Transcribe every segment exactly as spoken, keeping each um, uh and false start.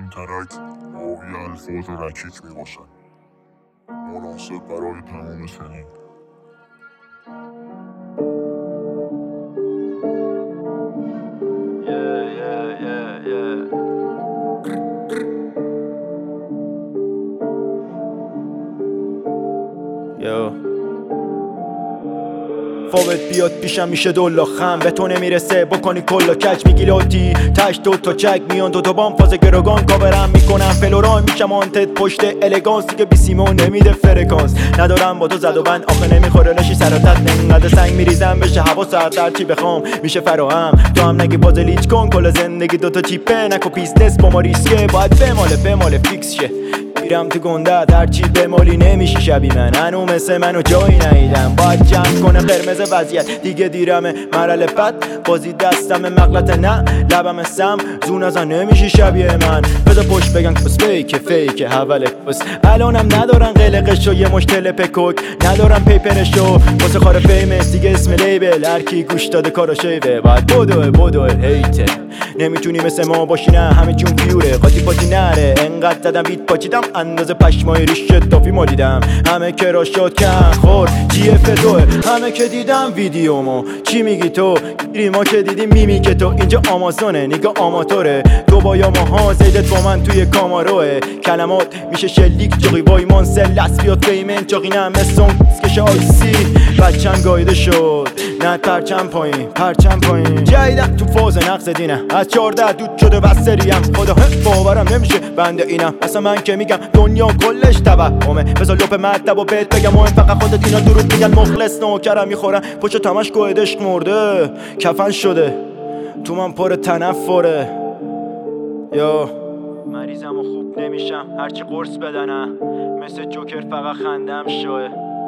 این ترک حاوی الفاظ رکیک میباشد، مناسب برای تمام سنین. Yeah, yeah, yeah, yeah. Yo. فوت بیاد پیشم میشه دولا خم به تو نمیرسه بکنی کلا کج میگی لوتی تش دو تا چک میان دو تا بام فاز گروگان کاورم میکنم فلوران میشم آنتت پشت الگانس دیگه بی سیمو نمیده فرکانس ندارم با تو زد و بند آخه نمیخوره نشی سراتت نقدر سنگ میریزم بشه حوا ساعت در چی بخوام میشه فراهم تو هم نگی باز لیچ کن کل زندگی دوتا چیپه نکو بیزنس با ما ریسکه باید بماله بماله فیکس شه میرم تو گنده در چی بمالی نمیشی شبی من هنو مثل منو جایی نیدم باید جمع کنه قرمز وضعیت دیگه دیرمه مرحله بد بازی دستم مغلط نه لبم سم زون ازن نمیشی شبیه من بذار پشت بگن کس فیک فیک حوله کس الانم ندارن قلقشو یه مش تلپ کوک ندارن پیپرشو واسه خار فیمس دیگه اسم لیبل هرکی گوش داده کارو شیوه باید بدوه بدوه هیته نمیتونی مثل ما باشی نه همه جون پیوره قاطی پاتی نره انقدر زدم بیت پاچیدم اندازه پشمای ریش تافی مالیدم همه که را شد کن خور جی اف دوه همه که دیدم ویدیومو چی میگی تو گیری ما که دیدیم میمی که تو اینجا آمازونه نگاه آماتوره تو با یا ماها زیدت با من توی کاماروه کلمات میشه شلیک جاقی وای مانسل لس بیاد فیمن چاقینم مثل کش آیسی بچم گایده شد نه پرچم پایین پرچم پایین جایدم تو فاز نقص دینه از چارده دود شده بستریم خدا باورم نمیشه بنده اینم اصلا من که میگم دنیا کلش توهمه بذار لپ مطلب و بهت بگم مهم فقط خودت اینا درود میگن مخلص نوکرم میخورن پشت تمش گوهد عشق مرده کفن شده تو من پر تنفره یا مریضم و خوب نمیشم هرچی قرص بدنم مثل جوکر فقط خندم شوه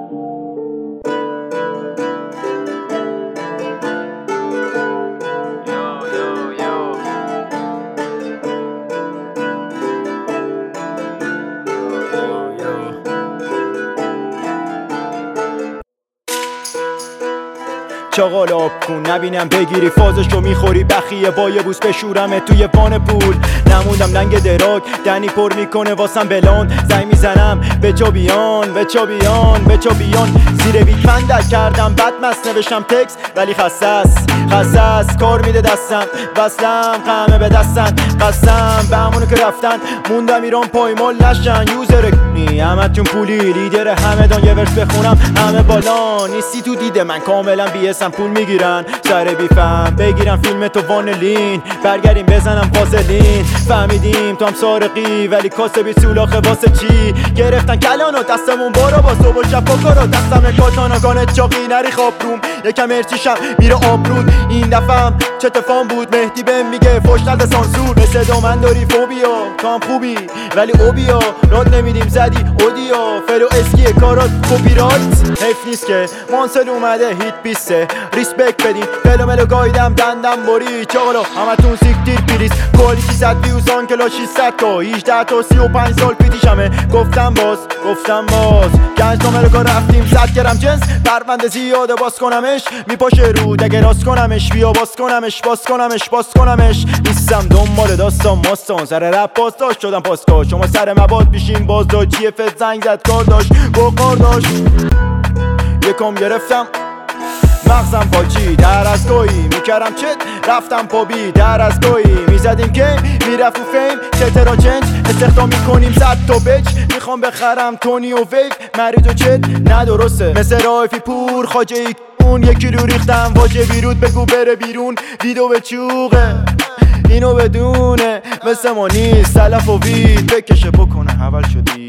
چاقال آب کن نبینم بگیری فازشو میخوری بخیه با یه بوس بشورمه توی وان پول نموندم لنگ دراگ دنی پر میکنه واسم بلان زنگ میزنم به جا بیان به جا بیان به جا بیان زیر بیت بندک کردم بد مست نوشتم تکس ولی خسس خسس کار میده دستم وصلم قمه به دستن قسم به همونو که رفتن موندم ایران پایمال نشن یوزر کنی همه تون پولی لیدر همه دان یه ورس بخونم همه بالا نیستی تو دیده من کاملا بیسم پول میگیرن سر بیفم بگیرم فیلم تو وانلین برگردیم بزنم فاصلین فهمیدیم تو هم سارقی ولی کاسه بی سولاخه واسه چی گرفتن کلانو دستمون بارا با صبح و شب بکارا دستم کاتاناگانه چاقی نری خواب روم یکم ارچیشم میره آبرود این دفعم چه تفام بود مهدی بهم میگه فوش نده سانسور مثل دامن داری فوبیا تو هم خوبی ولی اوبیا راد نمیدیم زدی اودیا فلو اسکی کارات کپی رایت حیف نیست که مانسل اومده هیت بیسته ریسپکت بدین فلو ملو گایدم دندم باری چاقلو همتون سیکتیر پیریز کلی شیصد ویوزان کلا شیصد تا هجده تا سی و پنج سال پیشمه گفتم باز گفتم باز گنج تا ملو رفتیم صد گرم جنس پرونده زیاده باز کنمش میپاشه رود اگه راست کنمش بیا باز کنمش باز کنمش باز کنمش نیستم دنبال داستان ماستان سر رپ باز داشت شدم پاسکا شما سر مباد بیشین باز داشت جی اف زنگ زد کار داشت گو کار داشت یکم گرفتم مغزم پاچی در از گویی میکرم چت رفتم پابی در از گویی میزدیم که میرفت و فیم چترا چنج استخدام میکنیم صد تا بچ میخوام بخرم تونی و ویو مرید و چت ندرسته مثل رایفی پور خاجه ای اون یکی رو ریختم واجه بیرود بگو بره بیرون ویدو به چوقه اینو بدونه مثل ما نیست سلف و وید بکشه بکنه اول شدی